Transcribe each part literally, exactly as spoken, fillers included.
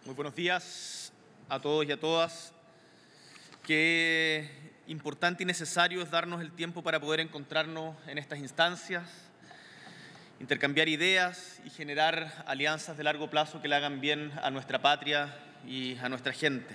Muy buenos días a todos y a todas. Qué importante y necesario es darnos el tiempo para poder encontrarnos en estas instancias, intercambiar ideas y generar alianzas de largo plazo que le hagan bien a nuestra patria y a nuestra gente.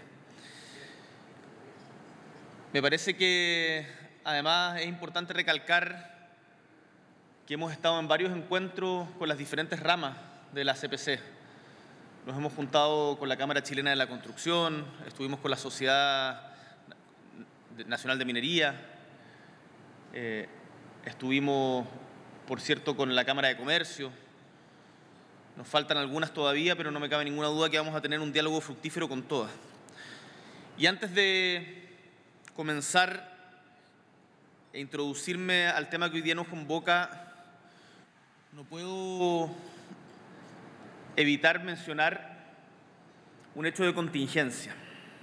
Me parece que además es importante recalcar que hemos estado en varios encuentros con las diferentes ramas de la C P C. Nos hemos juntado con la Cámara Chilena de la Construcción, estuvimos con la Sociedad Nacional de Minería, eh, estuvimos, por cierto, con la Cámara de Comercio. Nos faltan algunas todavía, pero no me cabe ninguna duda que vamos a tener un diálogo fructífero con todas. Y antes de comenzar e introducirme al tema que hoy día nos convoca, no puedo evitar mencionar un hecho de contingencia.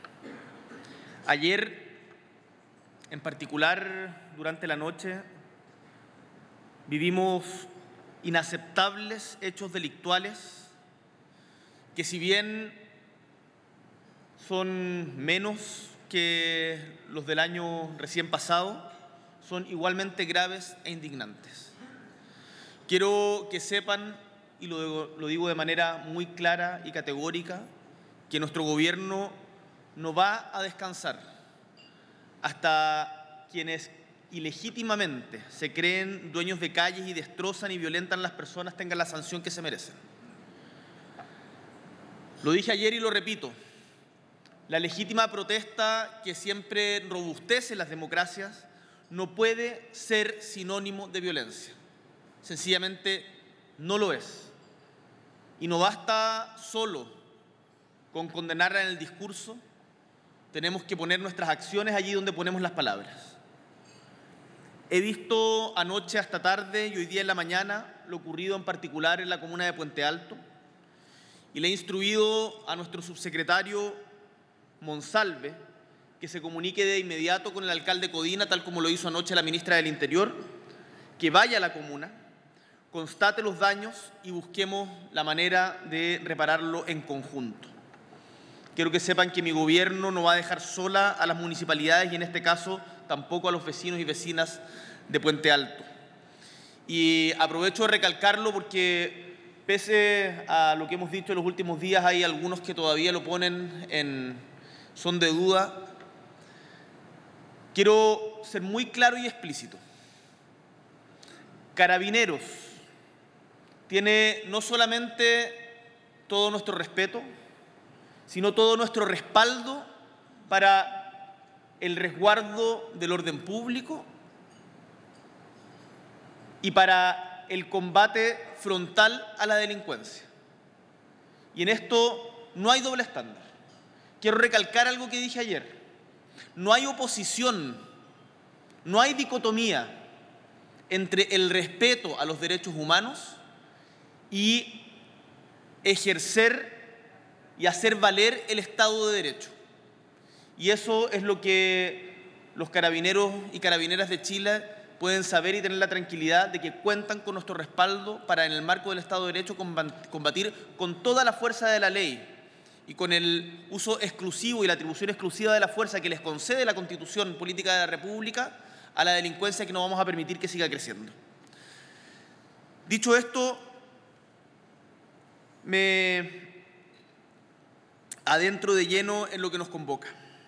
Ayer, en particular, durante la noche, vivimos inaceptables hechos delictuales que, si bien son menos que los del año recién pasado, son igualmente graves e indignantes. Quiero que sepan, y lo, lo digo de manera muy clara y categórica, que nuestro gobierno no va a descansar hasta quienes ilegítimamente se creen dueños de calles y destrozan y violentan a las personas tengan la sanción que se merecen. Lo dije ayer y lo repito, la legítima protesta que siempre robustece las democracias no puede ser sinónimo de violencia. Sencillamente no lo es. Y no basta solo con condenarla en el discurso, tenemos que poner nuestras acciones allí donde ponemos las palabras. He visto anoche hasta tarde y hoy día en la mañana lo ocurrido en particular en la comuna de Puente Alto y le he instruido a nuestro subsecretario Monsalve que se comunique de inmediato con el alcalde Codina, tal como lo hizo anoche la ministra del Interior, que vaya a la comuna, constate los daños y busquemos la manera de repararlo en conjunto. Quiero que sepan que mi gobierno no va a dejar sola a las municipalidades y en este caso tampoco a los vecinos y vecinas de Puente Alto. Y aprovecho de recalcarlo porque pese a lo que hemos dicho en los últimos días, hay algunos que todavía lo ponen en son de duda. Quiero ser muy claro y explícito. Carabineros tiene no solamente todo nuestro respeto, sino todo nuestro respaldo para el resguardo del orden público y para el combate frontal a la delincuencia. Y en esto no hay doble estándar. Quiero recalcar algo que dije ayer. No hay oposición, no hay dicotomía entre el respeto a los derechos humanos y ejercer y hacer valer el Estado de Derecho. Y eso es lo que los carabineros y carabineras de Chile pueden saber y tener la tranquilidad de que cuentan con nuestro respaldo para, en el marco del Estado de Derecho, combatir con toda la fuerza de la ley y con el uso exclusivo y la atribución exclusiva de la fuerza que les concede la Constitución Política de la República a la delincuencia que no vamos a permitir que siga creciendo. Dicho esto, me adentro de lleno en lo que nos convoca.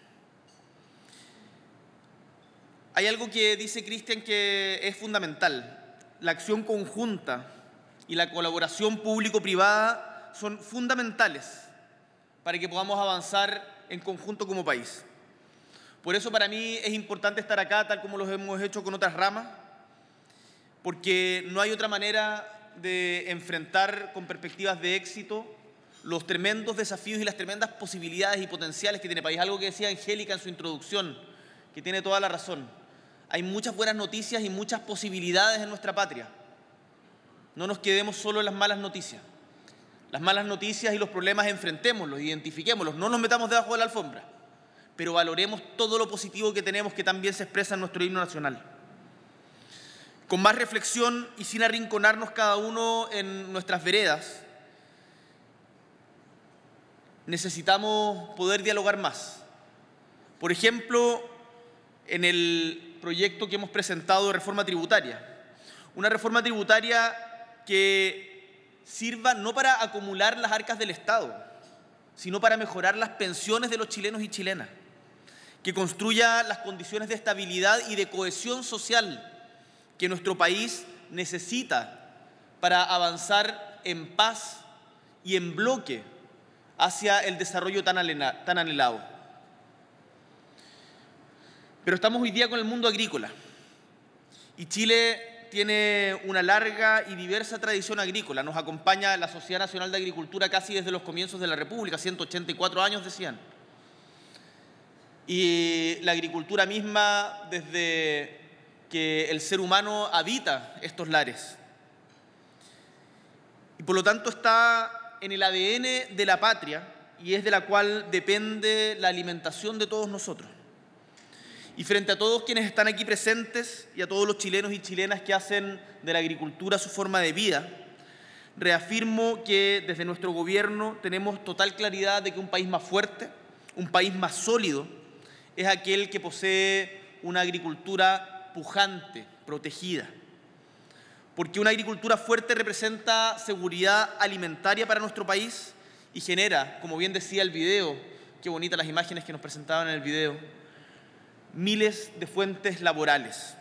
Hay algo que dice Cristian que es fundamental. La acción conjunta y la colaboración público-privada son fundamentales para que podamos avanzar en conjunto como país. Por eso para mí es importante estar acá, tal como lo hemos hecho con otras ramas, porque no hay otra manera de enfrentar con perspectivas de éxito los tremendos desafíos y las tremendas posibilidades y potenciales que tiene el país. Algo que decía Angélica en su introducción, que tiene toda la razón. Hay muchas buenas noticias y muchas posibilidades en nuestra patria. No nos quedemos solo en las malas noticias. Las malas noticias y los problemas enfrentémoslos, identifiquémoslos, no nos metamos debajo de la alfombra, pero valoremos todo lo positivo que tenemos que también se expresa en nuestro himno nacional. Con más reflexión y sin arrinconarnos cada uno en nuestras veredas, necesitamos poder dialogar más. Por ejemplo, en el proyecto que hemos presentado de reforma tributaria. Una reforma tributaria que sirva no para acumular las arcas del Estado, sino para mejorar las pensiones de los chilenos y chilenas, que construya las condiciones de estabilidad y de cohesión social que nuestro país necesita para avanzar en paz y en bloque hacia el desarrollo tan anhelado. Pero estamos hoy día con el mundo agrícola y Chile tiene una larga y diversa tradición agrícola. Nos acompaña la Sociedad Nacional de Agricultura casi desde los comienzos de la República, ciento ochenta y cuatro años decían. Y la agricultura misma desde que el ser humano habita estos lares. Y por lo tanto está en el A D N de la patria y es de la cual depende la alimentación de todos nosotros. Y frente a todos quienes están aquí presentes y a todos los chilenos y chilenas que hacen de la agricultura su forma de vida, reafirmo que desde nuestro gobierno tenemos total claridad de que un país más fuerte, un país más sólido, es aquel que posee una agricultura pujante, protegida. Porque una agricultura fuerte representa seguridad alimentaria para nuestro país y genera, como bien decía el video, qué bonitas las imágenes que nos presentaban en el video, miles de fuentes laborales.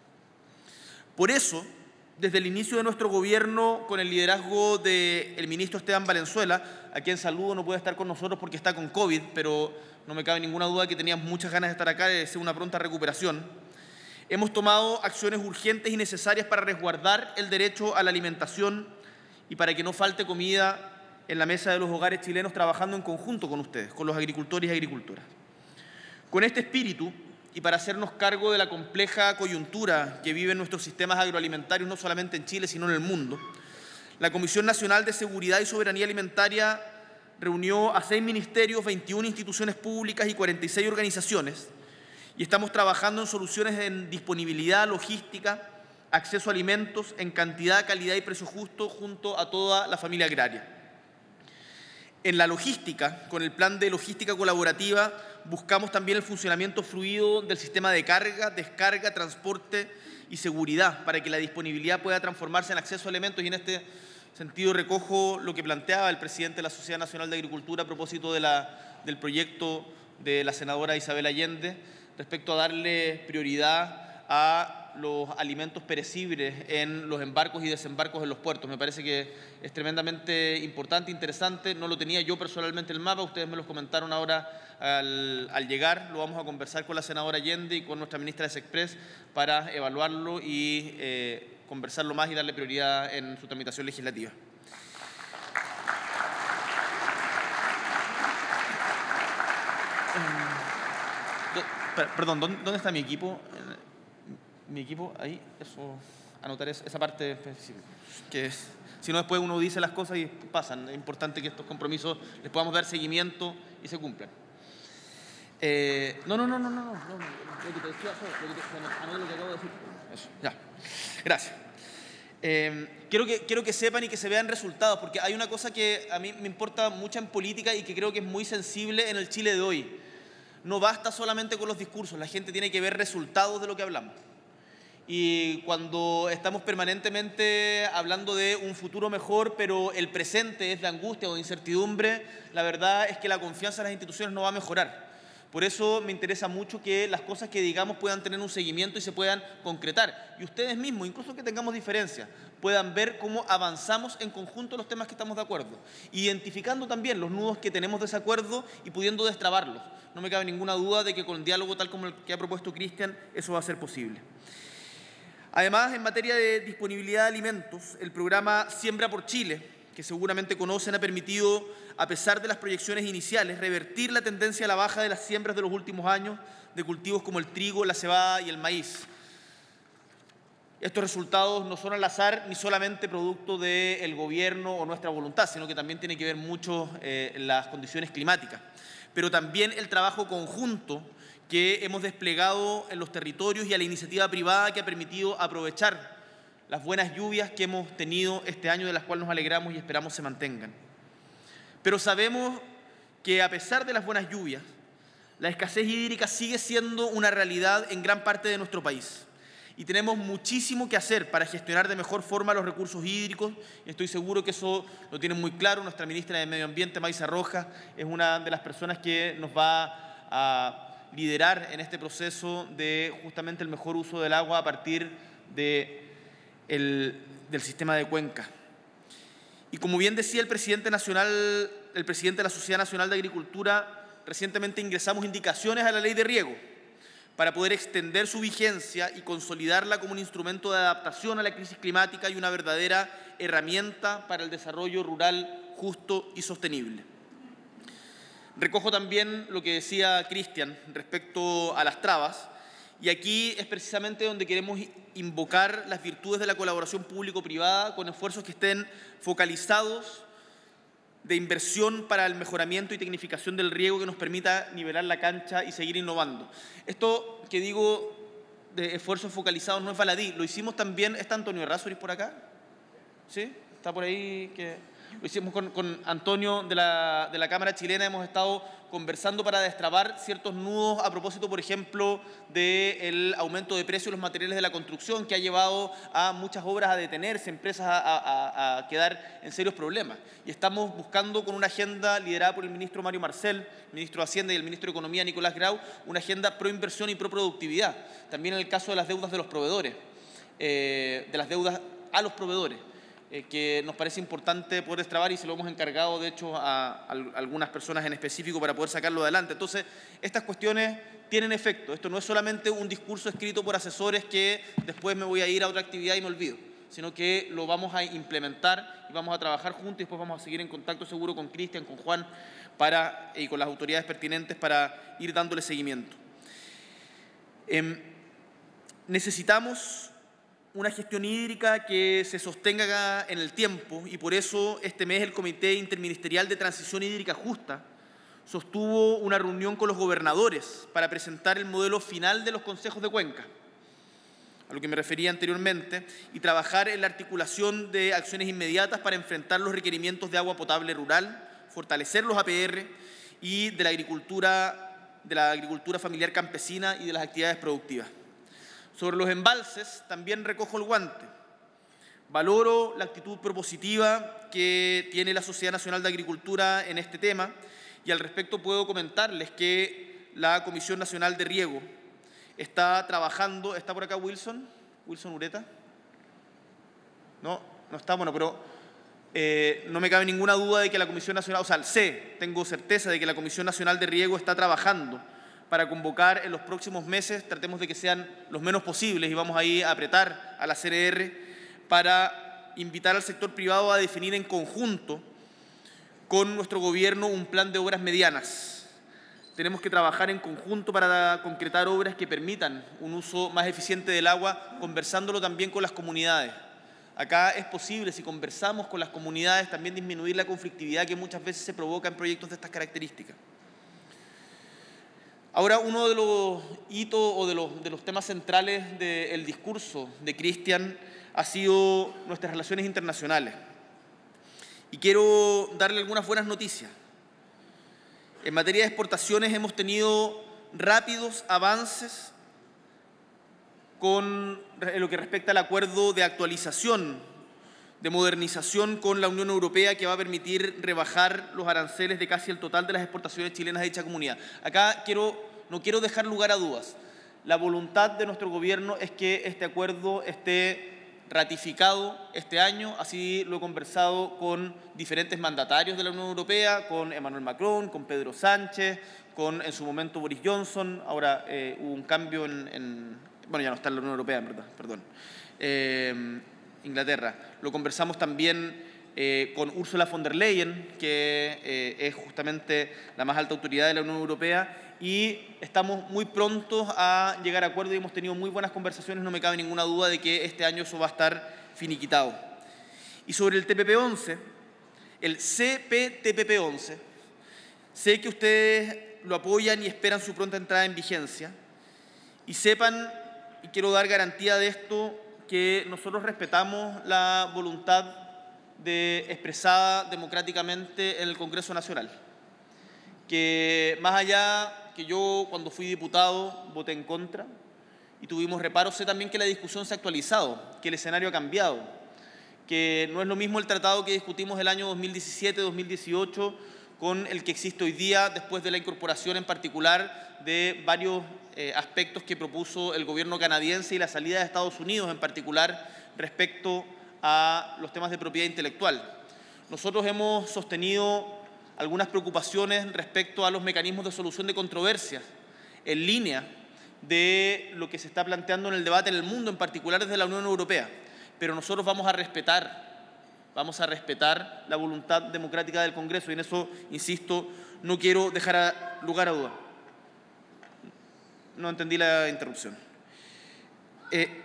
Por eso, desde el inicio de nuestro gobierno, con el liderazgo del ministro Esteban Valenzuela, a quien saludo, no puede estar con nosotros porque está con COVID, pero no me cabe ninguna duda que teníamos muchas ganas de estar acá y de hacer una pronta recuperación, hemos tomado acciones urgentes y necesarias para resguardar el derecho a la alimentación y para que no falte comida en la mesa de los hogares chilenos, trabajando en conjunto con ustedes, con los agricultores y agricultoras. Con este espíritu, y para hacernos cargo de la compleja coyuntura que viven nuestros sistemas agroalimentarios, no solamente en Chile, sino en el mundo, la Comisión Nacional de Seguridad y Soberanía Alimentaria reunió a seis ministerios, veintiuna instituciones públicas y cuarenta y seis organizaciones, y estamos trabajando en soluciones en disponibilidad, logística, acceso a alimentos en cantidad, calidad y precio justo junto a toda la familia agraria. En la logística, con el plan de logística colaborativa, buscamos también el funcionamiento fluido del sistema de carga, descarga, transporte y seguridad para que la disponibilidad pueda transformarse en acceso a alimentos, y en este sentido recojo lo que planteaba el presidente de la Sociedad Nacional de Agricultura a propósito de la, del proyecto de la senadora Isabel Allende respecto a darle prioridad a los alimentos perecibles en los embarcos y desembarcos en los puertos. Me parece que es tremendamente importante, interesante. No lo tenía yo personalmente en el mapa, ustedes me los comentaron ahora al, al llegar. Lo vamos a conversar con la senadora Allende y con nuestra ministra de Sexpress para evaluarlo y eh, conversarlo más y darle prioridad en su tramitación legislativa. Perdón, ¿dónde está mi equipo? Mi equipo, ahí, eso, anotar esa parte, que es, si no después uno dice las cosas y pasan. Es importante que estos compromisos les podamos dar seguimiento y se cumplan. Eh, no, no, no, no, no, no, no, lo que te decía, lo que te, anoté lo que acabo de decir. Eso, ya, gracias. Eh, quiero, que, quiero que sepan y que se vean resultados, porque hay una cosa que a mí me importa mucho en política y que creo que es muy sensible en el Chile de hoy. No basta solamente con los discursos, la gente tiene que ver resultados de lo que hablamos. Y cuando estamos permanentemente hablando de un futuro mejor, pero el presente es de angustia o de incertidumbre, la verdad es que la confianza en las instituciones no va a mejorar. Por eso me interesa mucho que las cosas que digamos puedan tener un seguimiento y se puedan concretar. Y ustedes mismos, incluso que tengamos diferencias, puedan ver cómo avanzamos en conjunto los temas que estamos de acuerdo, identificando también los nudos que tenemos desacuerdo y pudiendo destrabarlos. No me cabe ninguna duda de que con el diálogo tal como el que ha propuesto Cristian, eso va a ser posible. Además, en materia de disponibilidad de alimentos, el programa Siembra por Chile, que seguramente conocen, ha permitido, a pesar de las proyecciones iniciales, revertir la tendencia a la baja de las siembras de los últimos años de cultivos como el trigo, la cebada y el maíz. Estos resultados no son al azar ni solamente producto del gobierno o nuestra voluntad, sino que también tiene que ver mucho eh, las condiciones climáticas, pero también el trabajo conjunto que hemos desplegado en los territorios y a la iniciativa privada que ha permitido aprovechar las buenas lluvias que hemos tenido este año, de las cuales nos alegramos y esperamos se mantengan. Pero sabemos que a pesar de las buenas lluvias, la escasez hídrica sigue siendo una realidad en gran parte de nuestro país. Y tenemos muchísimo que hacer para gestionar de mejor forma los recursos hídricos. Y estoy seguro que eso lo tienen muy claro. Nuestra ministra de Medio Ambiente, Maysa Rojas, es una de las personas que nos va a liderar en este proceso de justamente el mejor uso del agua a partir de el, del sistema de cuenca. Y como bien decía el presidente nacional, el presidente de la Sociedad Nacional de Agricultura, recientemente ingresamos indicaciones a la Ley de Riego para poder extender su vigencia y consolidarla como un instrumento de adaptación a la crisis climática y una verdadera herramienta para el desarrollo rural justo y sostenible. Recojo también lo que decía Cristian respecto a las trabas, y aquí es precisamente donde queremos invocar las virtudes de la colaboración público-privada con esfuerzos que estén focalizados de inversión para el mejoramiento y tecnificación del riego que nos permita nivelar la cancha y seguir innovando. Esto que digo de esfuerzos focalizados no es baladí, lo hicimos también. ¿Está Antonio Errázuriz por acá? ¿Sí? ¿Está por ahí? Que lo hicimos con, con Antonio de la, de la Cámara Chilena. Hemos estado conversando para destrabar ciertos nudos a propósito, por ejemplo, del aumento de precios de los materiales de la construcción, que ha llevado a muchas obras a detenerse, empresas a, a, a quedar en serios problemas. Y estamos buscando, con una agenda liderada por el ministro Mario Marcel, ministro de Hacienda, y el ministro de Economía, Nicolás Grau, una agenda pro inversión y pro productividad. También en el caso de las deudas de los proveedores, eh, de las deudas a los proveedores. Eh, que nos parece importante poder destrabar, y se lo hemos encargado, de hecho, a, a algunas personas en específico para poder sacarlo adelante. Entonces, estas cuestiones tienen efecto. Esto no es solamente un discurso escrito por asesores que después me voy a ir a otra actividad y me olvido, sino que lo vamos a implementar y vamos a trabajar juntos, y después vamos a seguir en contacto seguro con Cristian, con Juan para, y con las autoridades pertinentes para ir dándole seguimiento. Eh, necesitamos una gestión hídrica que se sostenga en el tiempo, y por eso este mes el Comité Interministerial de Transición Hídrica Justa sostuvo una reunión con los gobernadores para presentar el modelo final de los consejos de cuenca, a lo que me refería anteriormente, y trabajar en la articulación de acciones inmediatas para enfrentar los requerimientos de agua potable rural, fortalecer los A P R y de la agricultura, de la agricultura familiar campesina y de las actividades productivas. Sobre los embalses, también recojo el guante. Valoro la actitud propositiva que tiene la Sociedad Nacional de Agricultura en este tema, y al respecto puedo comentarles que la Comisión Nacional de Riego está trabajando. ¿Está por acá Wilson? ¿Wilson Ureta? No, no está, bueno, pero eh, no me cabe ninguna duda de que la Comisión Nacional, o sea, sé, tengo certeza de que la Comisión Nacional de Riego está trabajando para convocar en los próximos meses, tratemos de que sean los menos posibles, y vamos ahí a apretar a la C N R para invitar al sector privado a definir en conjunto con nuestro gobierno un plan de obras medianas. Tenemos que trabajar en conjunto para concretar obras que permitan un uso más eficiente del agua, conversándolo también con las comunidades. Acá es posible, si conversamos con las comunidades, también disminuir la conflictividad que muchas veces se provoca en proyectos de estas características. Ahora, uno de los hitos o de los, de los temas centrales del discurso de Cristian ha sido nuestras relaciones internacionales. Y quiero darle algunas buenas noticias. En materia de exportaciones hemos tenido rápidos avances con en lo que respecta al acuerdo de actualización, de modernización con la Unión Europea, que va a permitir rebajar los aranceles de casi el total de las exportaciones chilenas de dicha comunidad. Acá quiero, no quiero dejar lugar a dudas. La voluntad de nuestro gobierno es que este acuerdo esté ratificado este año. Así lo he conversado con diferentes mandatarios de la Unión Europea, con Emmanuel Macron, con Pedro Sánchez, con en su momento Boris Johnson. Ahora eh, hubo un cambio en, en... Bueno, ya no está en la Unión Europea, en verdad, perdón. Eh, Inglaterra. Lo conversamos también eh, con Ursula von der Leyen, que eh, es justamente la más alta autoridad de la Unión Europea, y estamos muy prontos a llegar a acuerdo y hemos tenido muy buenas conversaciones. No me cabe ninguna duda de que este año eso va a estar finiquitado. Y sobre el T P P once, el C P T P P once, sé que ustedes lo apoyan y esperan su pronta entrada en vigencia, y sepan, y quiero dar garantía de esto, que nosotros respetamos la voluntad de, expresada democráticamente en el Congreso Nacional. que más allá que yo cuando fui diputado voté en contra y tuvimos reparos, sé también que la discusión se ha actualizado, que el escenario ha cambiado, que no es lo mismo el tratado que discutimos el año dos mil diecisiete dos mil dieciocho con el que existe hoy día, después de la incorporación en particular de varios eh, aspectos que propuso el gobierno canadiense y la salida de Estados Unidos en particular respecto a los temas de propiedad intelectual. Nosotros hemos sostenido algunas preocupaciones respecto a los mecanismos de solución de controversias, en línea de lo que se está planteando en el debate en el mundo, en particular desde la Unión Europea. Pero nosotros vamos a respetar, vamos a respetar la voluntad democrática del Congreso y en eso, insisto, no quiero dejar a lugar a duda. No entendí la interrupción. Eh,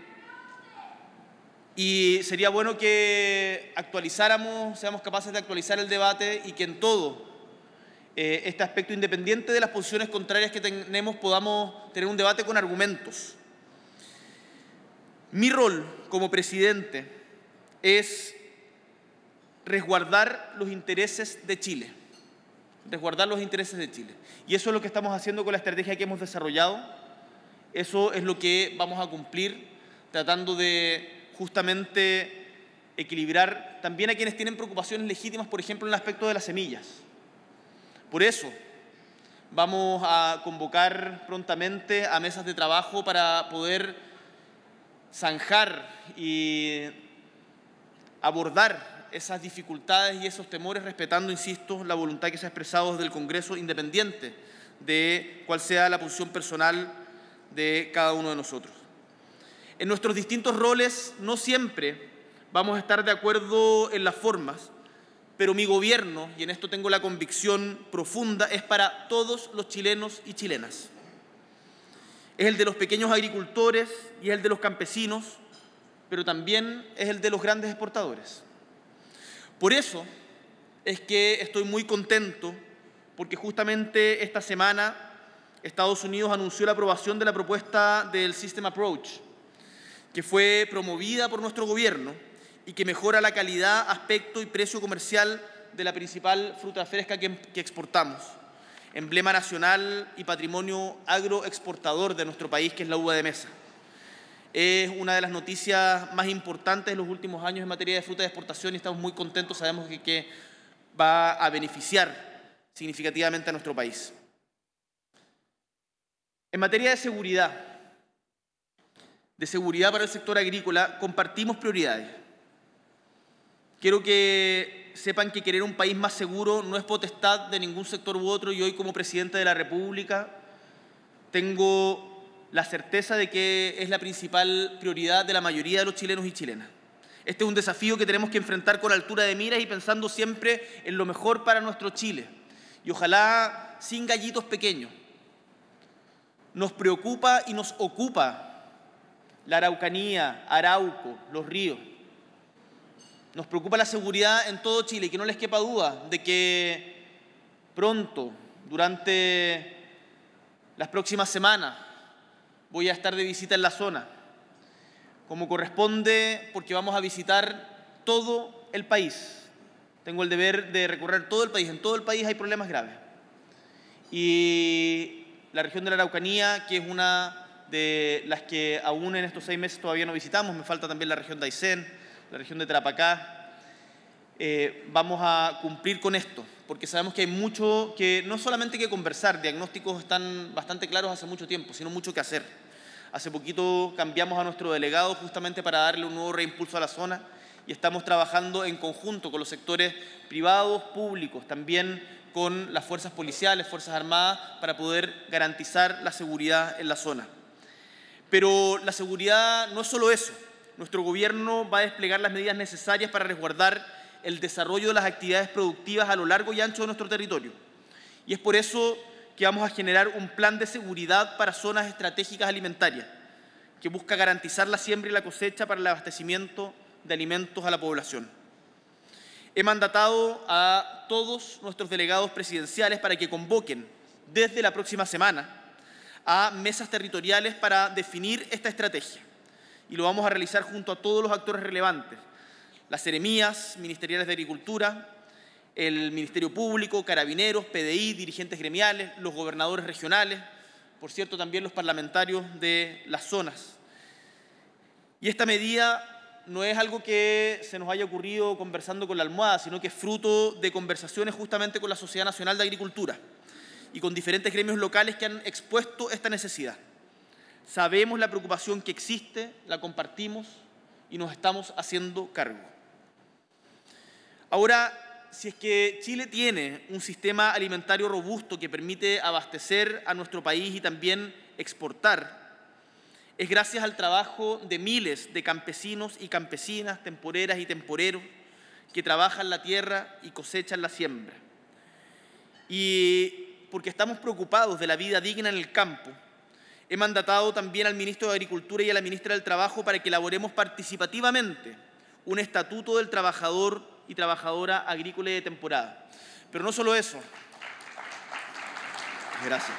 y sería bueno que actualizáramos, seamos capaces de actualizar el debate y que en todo eh, este aspecto, independiente de las posiciones contrarias que tenemos, podamos tener un debate con argumentos. Mi rol como presidente es resguardar los intereses de Chile, resguardar los intereses de Chile. Y eso es lo que estamos haciendo con la estrategia que hemos desarrollado, eso es lo que vamos a cumplir, tratando de justamente equilibrar también a quienes tienen preocupaciones legítimas, por ejemplo, en el aspecto de las semillas. Por eso vamos a convocar prontamente a mesas de trabajo para poder zanjar y abordar esas dificultades y esos temores, respetando, insisto, la voluntad que se ha expresado desde el Congreso, independiente de cuál sea la posición personal de cada uno de nosotros. En nuestros distintos roles no siempre vamos a estar de acuerdo en las formas, pero mi gobierno, y en esto tengo la convicción profunda, es para todos los chilenos y chilenas. Es el de los pequeños agricultores y es el de los campesinos, pero también es el de los grandes exportadores. Por eso es que estoy muy contento, porque justamente esta semana Estados Unidos anunció la aprobación de la propuesta del System Approach, que fue promovida por nuestro gobierno y que mejora la calidad, aspecto y precio comercial de la principal fruta fresca que, que exportamos, emblema nacional y patrimonio agroexportador de nuestro país, que es la uva de mesa. Es una de las noticias más importantes de los últimos años en materia de fruta de exportación y estamos muy contentos, sabemos que, que va a beneficiar significativamente a nuestro país. En materia de seguridad, de seguridad para el sector agrícola, compartimos prioridades. Quiero que sepan que querer un país más seguro no es potestad de ningún sector u otro y hoy como presidente de la República tengo la certeza de que es la principal prioridad de la mayoría de los chilenos y chilenas. Este es un desafío que tenemos que enfrentar con altura de miras y pensando siempre en lo mejor para nuestro Chile y ojalá sin gallitos pequeños. Nos preocupa y nos ocupa la Araucanía, Arauco, los ríos. Nos preocupa la seguridad en todo Chile y que no les quepa duda de que pronto, durante las próximas semanas, voy a estar de visita en la zona, como corresponde, porque vamos a visitar todo el país. Tengo el deber de recorrer todo el país. En todo el país hay problemas graves. Y la región de la Araucanía, que es una de las que aún en estos seis meses todavía no visitamos, me falta también la región de Aysén, la región de Tarapacá, eh, vamos a cumplir con esto, porque sabemos que hay mucho que, no solamente que conversar, diagnósticos están bastante claros hace mucho tiempo, sino mucho que hacer. Hace poquito cambiamos a nuestro delegado justamente para darle un nuevo reimpulso a la zona y estamos trabajando en conjunto con los sectores privados, públicos, también con las fuerzas policiales, fuerzas armadas, para poder garantizar la seguridad en la zona. Pero la seguridad no es solo eso. Nuestro gobierno va a desplegar las medidas necesarias para resguardar el desarrollo de las actividades productivas a lo largo y ancho de nuestro territorio. Y es por eso que vamos a generar un plan de seguridad para zonas estratégicas alimentarias, que busca garantizar la siembra y la cosecha para el abastecimiento de alimentos a la población. He mandatado a todos nuestros delegados presidenciales para que convoquen desde la próxima semana a mesas territoriales para definir esta estrategia. Y lo vamos a realizar junto a todos los actores relevantes, las seremías ministeriales de Agricultura, el Ministerio Público, Carabineros, P D I, dirigentes gremiales, los gobernadores regionales, por cierto, también los parlamentarios de las zonas. Y esta medida no es algo que se nos haya ocurrido conversando con la almohada, sino que es fruto de conversaciones justamente con la Sociedad Nacional de Agricultura y con diferentes gremios locales que han expuesto esta necesidad. Sabemos la preocupación que existe, la compartimos y nos estamos haciendo cargo. Ahora, si es que Chile tiene un sistema alimentario robusto que permite abastecer a nuestro país y también exportar, es gracias al trabajo de miles de campesinos y campesinas, temporeras y temporeros, que trabajan la tierra y cosechan la siembra. Y porque estamos preocupados de la vida digna en el campo, he mandatado también al ministro de Agricultura y a la ministra del Trabajo para que elaboremos participativamente un estatuto del trabajador y trabajadora agrícola y de temporada. Pero no solo eso. Gracias.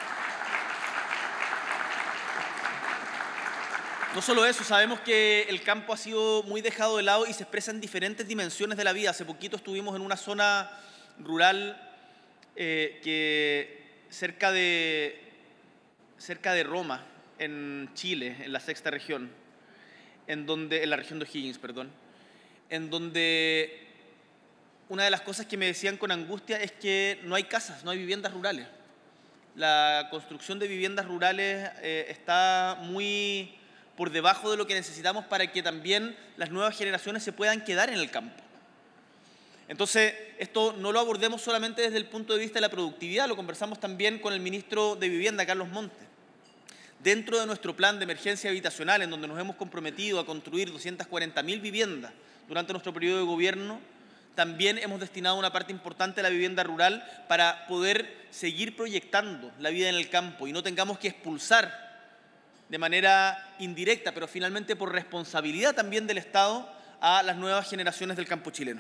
No solo eso, sabemos que el campo ha sido muy dejado de lado y se expresa en diferentes dimensiones de la vida. Hace poquito estuvimos en una zona rural eh, que cerca de, cerca de Roma, en Chile, en la sexta región, en, donde, en la región de O'Higgins, perdón, en donde una de las cosas que me decían con angustia es que no hay casas, no hay viviendas rurales. La construcción de viviendas rurales eh, está muy por debajo de lo que necesitamos para que también las nuevas generaciones se puedan quedar en el campo. Entonces, esto no lo abordemos solamente desde el punto de vista de la productividad, lo conversamos también con el ministro de Vivienda, Carlos Montes. Dentro de nuestro plan de emergencia habitacional, en donde nos hemos comprometido a construir doscientas cuarenta mil viviendas durante nuestro periodo de gobierno, también hemos destinado una parte importante a la vivienda rural para poder seguir proyectando la vida en el campo y no tengamos que expulsar de manera indirecta, pero finalmente por responsabilidad también del Estado, a las nuevas generaciones del campo chileno.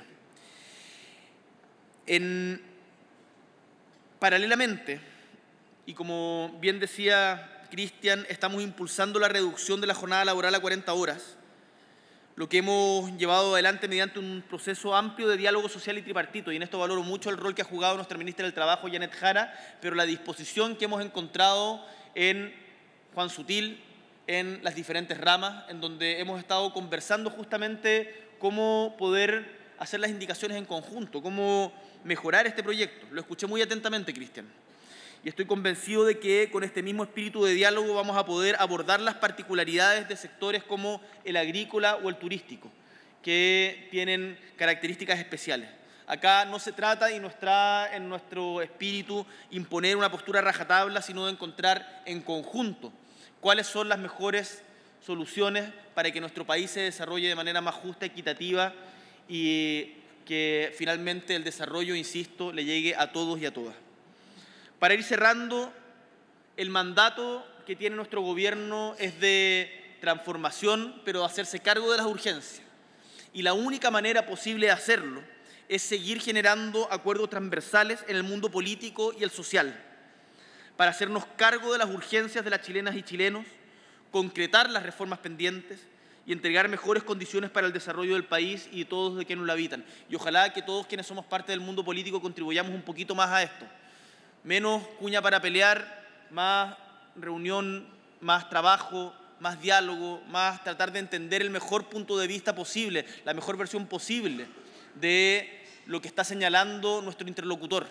En, paralelamente, y como bien decía Cristian, estamos impulsando la reducción de la jornada laboral a cuarenta horas, lo que hemos llevado adelante mediante un proceso amplio de diálogo social y tripartito, y en esto valoro mucho el rol que ha jugado nuestra ministra del Trabajo, Janet Jara, pero la disposición que hemos encontrado en Juan Sutil, en las diferentes ramas, en donde hemos estado conversando justamente cómo poder hacer las indicaciones en conjunto, cómo mejorar este proyecto. Lo escuché muy atentamente, Cristian, y estoy convencido de que con este mismo espíritu de diálogo vamos a poder abordar las particularidades de sectores como el agrícola o el turístico, que tienen características especiales. Acá no se trata, y no está en nuestro espíritu, imponer una postura rajatabla, sino de encontrar en conjunto cuáles son las mejores soluciones para que nuestro país se desarrolle de manera más justa, equitativa y que finalmente el desarrollo, insisto, le llegue a todos y a todas. Para ir cerrando, el mandato que tiene nuestro gobierno es de transformación, pero de hacerse cargo de las urgencias. Y la única manera posible de hacerlo es seguir generando acuerdos transversales en el mundo político y el social, para hacernos cargo de las urgencias de las chilenas y chilenos, concretar las reformas pendientes y entregar mejores condiciones para el desarrollo del país y de todos de quienes lo habitan. Y ojalá que todos quienes somos parte del mundo político contribuyamos un poquito más a esto. Menos cuña para pelear, más reunión, más trabajo, más diálogo, más tratar de entender el mejor punto de vista posible, la mejor versión posible de lo que está señalando nuestro interlocutor.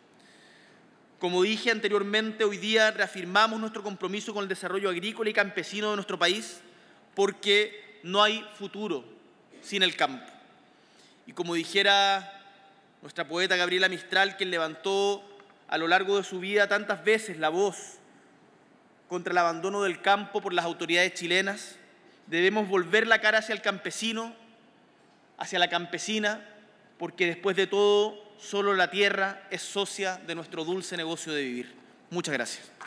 Como dije anteriormente, hoy día reafirmamos nuestro compromiso con el desarrollo agrícola y campesino de nuestro país, porque no hay futuro sin el campo. Y como dijera nuestra poeta Gabriela Mistral, quien levantó a lo largo de su vida tantas veces la voz contra el abandono del campo por las autoridades chilenas, debemos volver la cara hacia el campesino, hacia la campesina, porque después de todo, solo la tierra es socia de nuestro dulce negocio de vivir. Muchas gracias.